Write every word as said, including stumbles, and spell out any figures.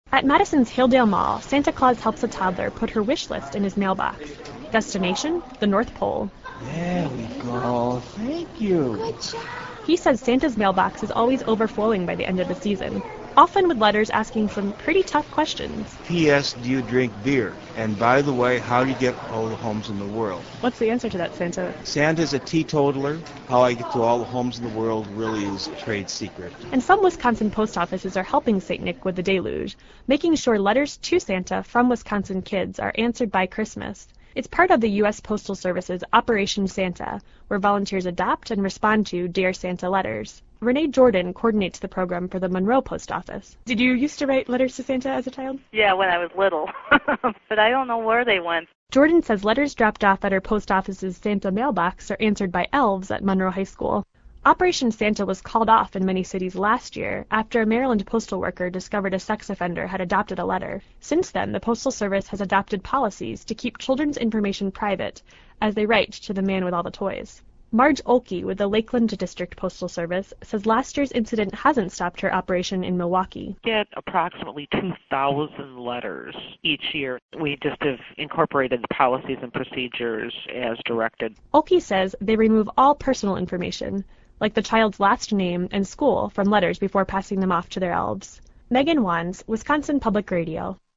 At Madison's Hilldale Mall, Santa Claus helps a toddler put her wish list in his mailbox. Destination, the North Pole. There we go. Thank you. Good job. He says Santa's mailbox is always overflowing by the end of the season, often with letters asking some pretty tough questions. P S. Do you drink beer? And by the way, how do you get all the homes in the world? What's the answer to that, Santa? Santa's a teetotaler. How I get to all the homes in the world really is a trade secret. And some Wisconsin post offices are helping Saint Nick with the deluge, making sure letters to Santa from Wisconsin kids are answered by Christmas. It's part of the U S Postal Service's Operation Santa, where volunteers adopt and respond to Dear Santa letters. Renee Jordan coordinates the program for the Monroe Post Office. Did you used to write letters to Santa as a child? Yeah, when I was little, but I don't know where they went. Jordan says letters dropped off at her post office's Santa mailbox are answered by elves at Monroe High School. Operation Santa was called off in many cities last year after a Maryland postal worker discovered a sex offender had adopted a letter. Since then, the Postal Service has adopted policies to keep children's information private as they write to the man with all the toys. Marge Olkey with the Lakeland District Postal Service says last year's incident hasn't stopped her operation in Milwaukee. We get approximately two thousand letters each year. We just have incorporated the policies and procedures as directed. Olkey says they remove all personal information, like the child's last name and school, from letters before passing them off to their elves. Megan Wands, Wisconsin Public Radio.